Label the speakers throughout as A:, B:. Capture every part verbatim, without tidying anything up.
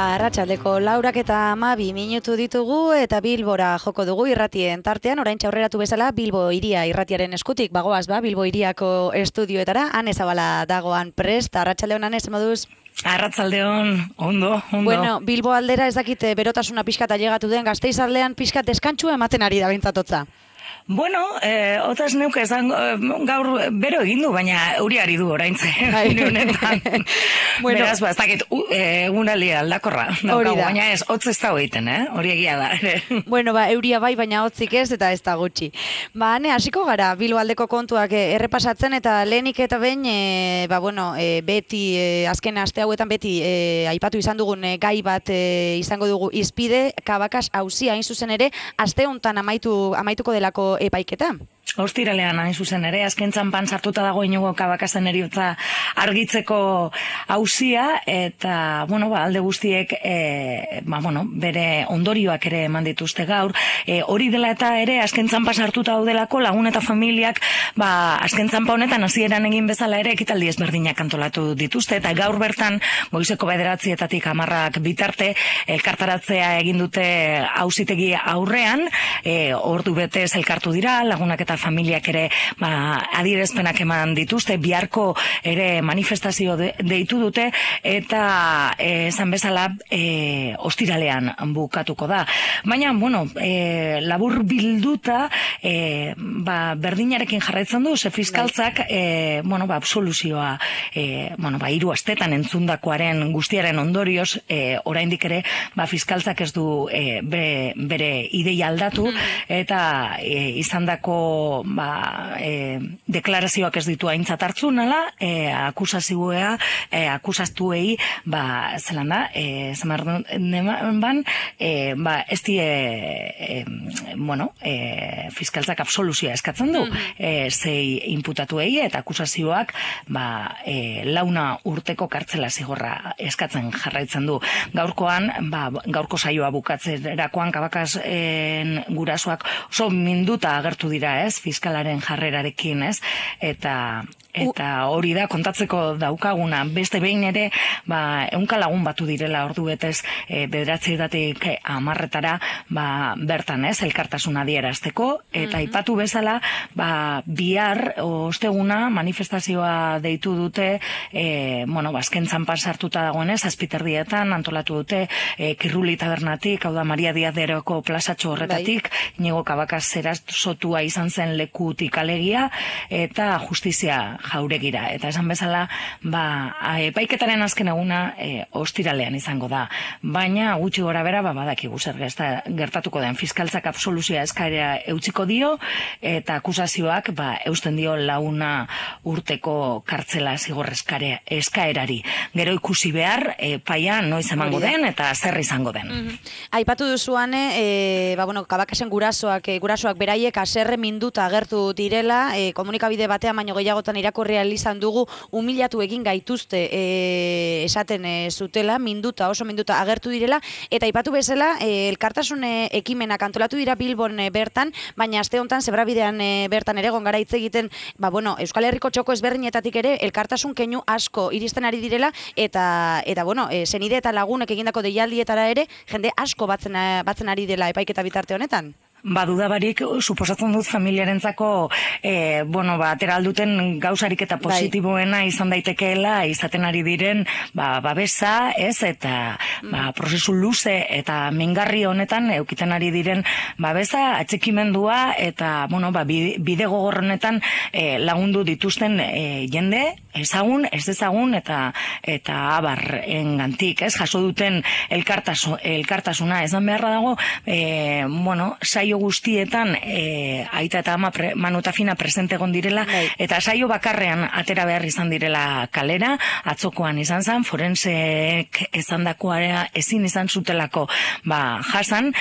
A: Arratsaldeko laurak eta hamabi minutu ditugu eta Bilbora joko dugu irratien tartean, oraintxe aurreratu bezala Bilbo Hiria irratiaren eskutik, bagoaz ba, Bilbo Hiriako estudioetara, Ane Zabala dagoan prest. Arratsaldeon, Ane, ze moduz?
B: Arratsaldeon, ondo, ondo.
A: Bueno, Bilbo aldera ez dakit berotasuna pixkat ailegatu den, Gasteiz aldean pixkat deskantsua ematen ari da behintzatotza.
B: Bueno, eh, otaz neuke esan gaur bero egin du, baina euriari du oraintze.
A: Bueno,
B: beraz, ba, ez dakit egunaldi aldakorra. Daukagu, baina ez, hotz ez da egiten, eh? Hori egia da.
A: Bueno, ba, euria bai, baina hotzik ez, eta ez da gutxi. Ba, Ane, hasiko gara, Bilbo aldeko kontuak eh, errepasatzen, eta lehenik eta behin, eh, ba, bueno, eh, beti, eh, azken aste hauetan beti, eh, aipatu izan dugun eh, gai bat eh, izango dugu izpide, Kabakas auzia hain zuzen ere, aste hontan amaitu, amaituko delako epaiketa.
B: Ostiralean hain zuzen ere, azken txanpan sartuta dago Iñigo Kabakasen eriotza argitzeko auzia, eta, bueno, ba, alde guztiek, e, ba, bueno, bere ondorioak ere eman dituzte gaur. E, hori dela eta ere, azken txanpa sartuta daudelako, lagun eta familiak, ba, azken txanpa honetan hasieran egin bezala ere, ekitaldi ezberdinak antolatu dituzte, eta gaur bertan, goizeko bederatzietatik hamarrak bitarte, elkartaratzea egin dute auzitegi aurrean, e, ordu betez elkartu dira, lagunak eta familiak ere ba, adierazpenak eman dituzte, biharko ere manifestazio de, deitu dute, eta e, esan bezala e, ostiralean bukatuko da. Baina, bueno, e, labur bilduta e, ba, berdinarekin jarraitzen du, ze fiskaltzak e, bueno, ba, absoluzioa e, bueno, ba, hiru astetan entzundakoaren guztiaren ondorioz, e, oraindik ere ba, fiskaltzak ez du e, be, bere ideia aldatu, eta e, izandako ba, e, deklarazioak ez ditu aintzat hartzu nala, e, akusazioa, e, akusaztuei, ba, zelan da, e, zemarren ban, e, ba, ez die, e, bueno, e, fiskaltzak absoluzioa eskatzen du, e, zei inputatuei, eta akusazioak, ba, e, launa urteko kartzela zigorra eskatzen jarraitzen du. Gaurkoan, ba, gaurko saioa bukatzerakoan, Kabakasen gurasoak oso minduta agertu dira, ez, fiskalaren jarrerarekin, ez, eta eta hori da kontatzeko daukaguna. Beste behin ere, ba, ehunka lagun batu direla ordu betez e, bederatzietatik hamarretara, ba, bertan, ez, elkartasuna adierazteko, eta mm-hmm. aipatu bezala, ba, bihar osteguna manifestazioa deitu dute, e, bueno, bazken txanpan sartuta dagoenez, azpiterdietan antolatu dute, e, Kirruli tabernatik, hau da Maria Diaz de Eroko plazatxo horretatik, Iñigo Kabakas zerasotua izan zen lekutik alegia, eta justizia jauregira. Eta esan bezala, ba, epaiketaren azken eguna e, ostiralean izango da. Baina, gutxi gora bera, ba, badakigu zer gertatuko den. Fiskaltzak absoluzioa eskaera eutziko dio, eta akusazioak, ba, eusten dio launa urteko kartzela zigor eskaerari. Gero ikusi behar, epaia noiz emango den, eta zer izango den.
A: Mm-hmm. Aipatu duzuane, e, ba, bueno, Kabakasen gurasoak, e, gurasoak beraiek aserre minduta agertu direla, e, komunikabide batean baino gehiagotan irakurria izan dugu, humilatu egin gaituzte e, esaten e, zutela, minduta, oso minduta agertu direla, eta aipatu bezala, e, elkartasun ekimenak antolatu dira Bilbon e, bertan, baina aste honetan zebrabidean e, bertan ere gongara hitz egiten, ba, bueno, Euskal Herriko txoko ezberdinetatik ere elkartasun keinu asko iristen ari direla, eta, eta bueno, e, senide eta lagunek egindako deialdietara ere, jende asko batzen, batzen ari dela epaiketa bitarte honetan.
B: Ba, dudabarik, suposatzen dut familiarentzako, e, bueno, ba, atera alduten gauzarik eta positiboena izan daitekeela, izaten ari diren, ba, babesa, ez, eta, ba, prozesu luze eta mingarri honetan, eukiten ari diren, babesa, atxekimendua, eta, bueno, ba, bide gogor honetan e, lagundu dituzten e, jende, ezagun, ez ezagun, eta, eta abar engantik, ez, jaso duten elkartasu, elkartasuna, ezan beharra dago, e, bueno, sai saio guztietan e, aita eta ama pre, Manu eta Fina presente egon direla, eta saio bakarrean atera behar izan direla kalera, atzokoan izan zen, forenseek ezandakoa ezin izan zutelako ba, jasan,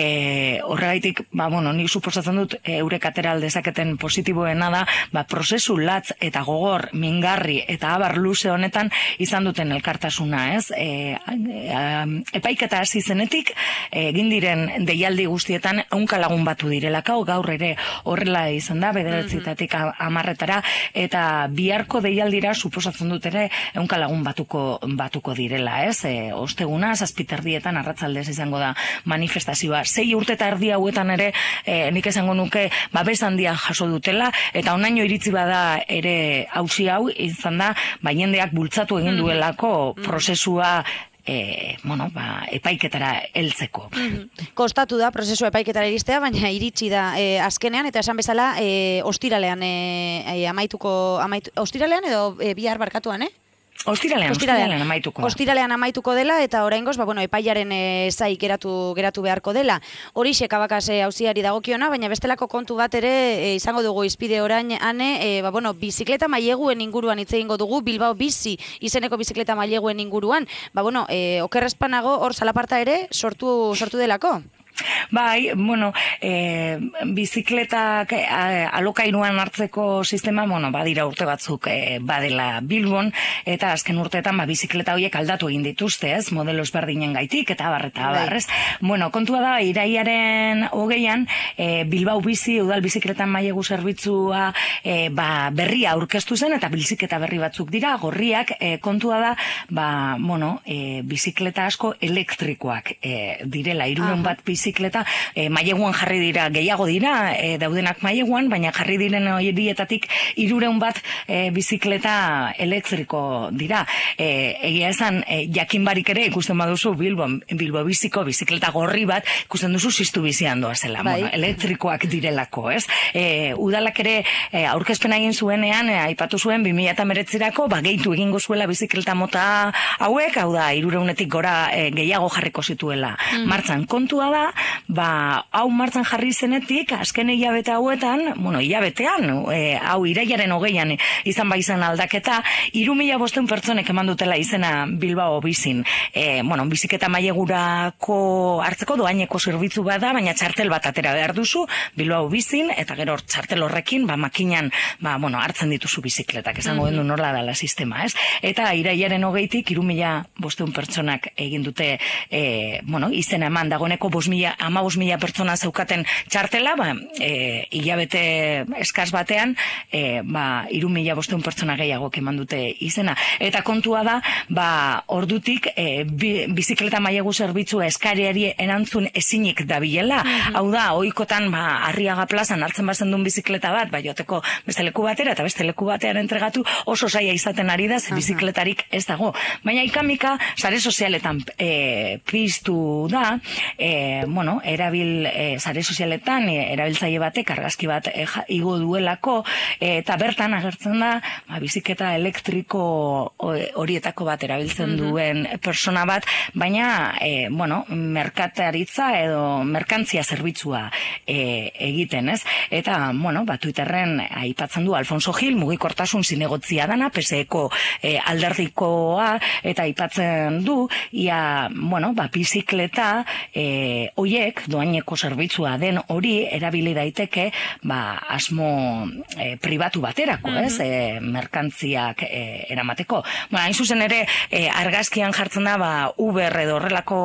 B: e, horregaitik, ba, bueno, nik suposatzen dut e, eurek atera aldezaketen positiboena da, ba, prozesu latz eta gogor, mingarri eta abar luze honetan izan duten elkartasuna, ez? E, e, epaiketa hasi zenetik, egin diren deialdi guztietan ehunka lagun batu direlako, gaur ere horrela izan da, bederatzietatik amarretara, eta biharko deialdira suposatzen dut ere ehunka lagun batuko, batuko direla, ez? E, osteguna, zazpiterdietan arratzaldez izango da manifestazioa. Sei urte eta erdi hauetan ere, e, nik esango nuke, babes handia jaso dutela, eta onaino iritzi bada ere auzi hau, izan da, ba, jendeak bultzatu egin duelako prozesua E, bueno, ba, epaiketara heltzeko.
A: Mm-hmm. Kostatu da prozesu epaiketara iristea, baina iritsi da e, azkenean, eta esan bezala e, ostiralean e, e, amaituko, amaitu, ostiralean edo e, bihar barkatuan, eh?
B: Ostiralean, ostiralean, ostiralean amaituko da.
A: Ostiralean amaituko dela, eta oraingoz, ba, bueno, epaiaren e, zai geratu, geratu beharko dela. Horixe Cabacas auziari dagokiona, baina bestelako kontu bat ere e, izango dugu izpide orain ane, e, ba, bueno, bizikleta maileguen inguruan hitz egingo dugu, Bilbao bizi izeneko bizikleta maileguen inguruan. Ba, bueno, e, okerrezpanago hor zalaparta ere sortu, sortu delako.
B: Bai, bueno, e, bizikletak e, alokairuan hartzeko sistema, bueno, badira urte batzuk e, badela Bilbon, eta azken urteetan ba, bizikleta horiek aldatu egin dituzte, ez, modelo ezberdinen gaitik, eta barreta barrez. Bueno, kontua da, iraiaren hogeian, e, Bilbao bizi, udal bizikletan mailegu zerbitzua e, ba, berria aurkeztu zen, eta bizikleta berri batzuk dira, gorriak, e, kontua da, ba, bueno, e, bizikleta asko elektrikoak e, direla, hirurehun bat bizikleta bizikleta e, maileguan jarri dira, gehiago dira, e, daudenak maileguan, baina jarri diren horietatik hirurehun bat e, bizikleta elektriko dira. E, egia esan, e, jakin barik ere ikusten baduzu Bilbo, Bilbo biziko bizikleta gorri bat, ikusten duzu ziztu bizian doazela, bai. Bueno, elektrikoak direlako, ez? E, udalak ere e, aurkezpena egin zuenean, e, aipatu zuen bi mila hemeretzirako, ba, gehitu egingo zuela bizikleta mota hauek, hau da, hirurehunetik gora e, gehiago jarriko zituela mm. martzan. Kontua da, ba, hau martzan jarri zenetik, azken hilabete hauetan, bueno, hilabetean, e, hau iraiaren hogeian izan ba izan aldaketa, hiru mila bostehun pertsonek eman dutela izena Bilbao bizin. E, bueno, biziketa mailegurako hartzeko doaineko zerbitzu bada, baina txartel bat atera behar duzu, Bilbao bizin, eta gero txartel horrekin, ba, makinan, ba, bueno, hartzen dituzu bizikletak, esango mm-hmm. den nola dela sistema, ez? Eta iraiaren hogeitik, hiru mila bostehun pertsonak egin dute, e, bueno, izena eman dagoeneko bost mila amabos mila pertsona zeukaten txartela, ba, e, hilabete eskaz batean, e, ba, hiru mila bostehun pertsona gehiago eman dute izena. Eta kontua da, ba, ordutik, e, bi, bizikleta mailegu zerbitzua eskariari erantzun ezinik dabilela. Mm-hmm. Hau da, ohikotan, ba, Arriaga plazan hartzen bazen duen bizikleta bat, ba, joteko beste leku batera, eta beste leku batean entregatu, oso zaila izaten ari da, ze bizikletarik ez dago. Baina ikamika, sare sozialetan e, piztu da, e, bueno, erabil e, sare sozialetan e, erabiltzaile batek argazki bat e, ja, igo duelako e, eta bertan agertzen da ba, biziketa elektriko horietako bat erabiltzen duen persona bat, baina e, bueno, merkataritza edo merkantzia zerbitzua e, egiten, ez? Eta, bueno, ba, Twitterren aipatzen du Alfonso Gil, mugikortasun zinegotzia dana, P S Eko e, alderdikoa, eta aipatzen du, ia, bueno, ba, bizikleta e, oiek, doaineko zerbitzua den hori, erabili daiteke, ba, asmo e, pribatu baterako, mm-hmm. ez? E, merkantziak e, eramateko. Ba, hain zuzen ere, e, argazkian jartzen da, ba, Uber edo horrelako,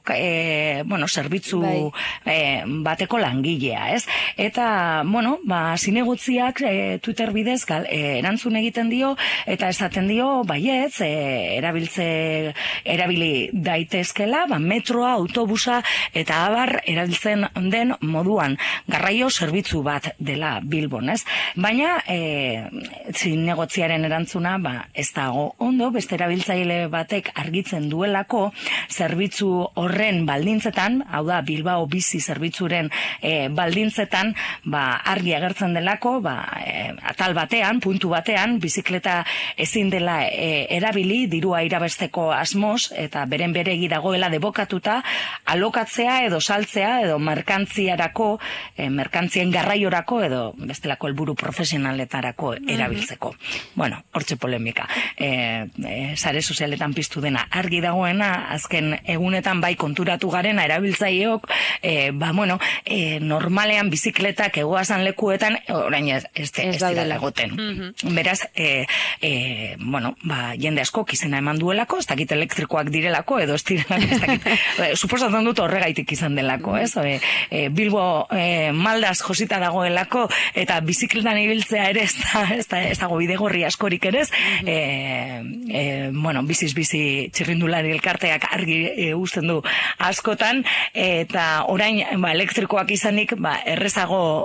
B: e, bueno, zerbitzu e, bateko langilea, ez? Eta, bueno, ba, zinegotziak e, Twitter bidez gal, e, erantzun egiten dio, eta esaten dio, baietz, e, erabiltze, erabili daitezkela, ba, metroa, autobusa, eta abar erabiltzen den moduan garraio zerbitzu bat dela Bilbon, ez? Baina, e, zinegotziaren erantzuna, ba, ez dago ondo, beste erabiltzaile batek argitzen duelako zerbitzu horren baldintzetan, hau da, Bilbao bizi zerbitzuren e, baldintzetan, ba, argi agertzen delako, ba, e, atal batean, puntu batean, bizikleta ezin dela e, erabili, dirua irabesteko asmoz, eta beren beregi dagoela debokatuta, alokatzea edo saltzea edo merkantziarako, e, merkantzien garraiorako edo bestelako helburu profesionaletarako erabiltzeko. Mm-hmm. Bueno, hortxe polemika. E, e, sare sozialetan piztu dena argi dagoena, azken egunetan bai konturatu garena erabiltzaileok, e, ba, bueno, e, normalean bizikletak egoazan lekuetan, orain ez, ez, ez, ez dira egoten. Mm-hmm. Beraz, e, e, bueno, ba, jende asko izena eman duelako, ez dakit elektrikoak direlako, edo ez direlako, ez dakit, suposatzen dut horregaitik izan delako, ez? E, e, Bilbo e, maldaz josita dagoelako, eta bizikletan ibiltzea ere ez da, ez da, ez dago bidegorri askorik ere ez, e, e, bueno, biziz bizi txirrindulari elkarteak argi e, uzten du askotan, eta orain ba, elektrikoak izanik ba, errezago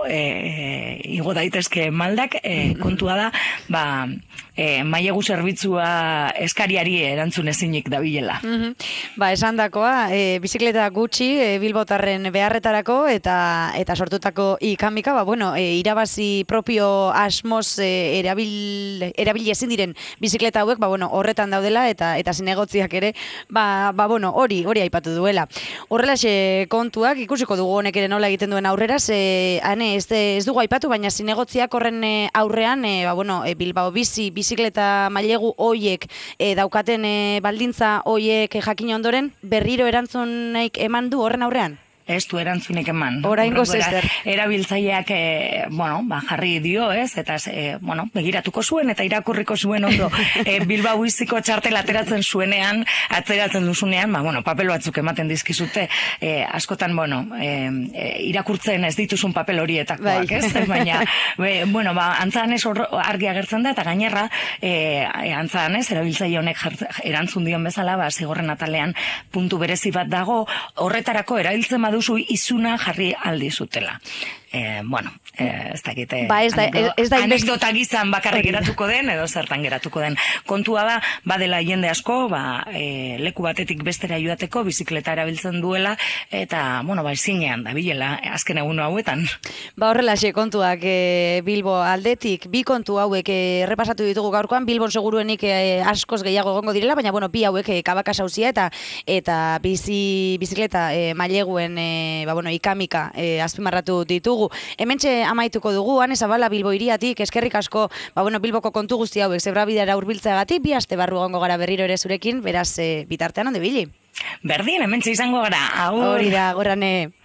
B: e, igo daitezke maldak, e, kontua da, ba, e, mailegu zerbitzua eskariari erantzun ezinik dabilela.
A: Mm-hmm. Ba, esan dakoa, e, bizikleta gutxi e, bilbotarren beharretarako eta eta sortutako ikamika, ba, bueno, e, irabazi propio asmoz e, erabil, erabil ezin diren bizikleta hauek, ba, bueno, horretan daudela eta eta zinegotziak ere, ba, ba, bueno, hori, hori aipatu duela. Horrelaxe kontuak, ikusiko dugu honek ere nola egiten duen aurrera, ze, ane, ez, ez dugu aipatu, baina zinegotziak horren aurrean, e, ba, bueno, e, Bilbao bizi, bizikleta mailegu hoiek e, daukaten e, baldintza hoiek jakin ondoren, berriro erantzunaik eman du horren aurrean?
B: Ez du erantzunik eman.
A: Oraingoz ezer.
B: Erabiltzaileak e, bueno, ba, jarri dio, ez? Eta e, bueno, begiratuko zuen eta irakurriko zuen ondo e, Bilbao biziko txartela ateratzen zuenean, ateratzen duzunean, ba, bueno, papel batzuk ematen dizkizute, e, askotan, bueno, e, e, irakurtzen ez dituzun papel horietakoak,
A: bai.
B: ez? Baina, be, bueno, ba, antza hanez argi agertzen da, eta gainerra, e, antza hanez, erabiltzaile honek jart, erantzun dion bezala, ba, zigorren atalean puntu berezi bat dago, horretarako erabiltzen duzu izuna jarri aldi zutela. Eh, bueno, eh, ez dakite
A: ba, ez da, ez da
B: anekdota gizan bakarrik geratuko den, edo zertan geratuko den. Kontua da, badela jende asko, ba, e, leku batetik bestera joateko, bizikleta erabiltzen duela, eta, bueno, ba, ezinean da, bilela, azken egun hauetan.
A: Ba, horrelaxe kontuak e, Bilbo aldetik, bi kontu hauek e, errepasatu ditugu gaurkoan, Bilbon seguruenik e, askoz gehiago egongo direla, baina, bueno, bi hauek e, Kabaka sauzia eta eta bizi, bizikleta e, maileguen e, ba, bueno, ikamika e, azpimarratu ditugu. Hementxe amaituko dugu, Ane Zabala Bilbo hiriatik, eskerrik asko, ba, bueno, Bilboko kontu guzti hauek zebrabidera hurbiltzeagatik, bi aste barru egongo gara berriro ere zurekin, beraz e, bitartean onde bili.
B: Berdin, hementxe izango gara. Agur.
A: Hori da, gorane.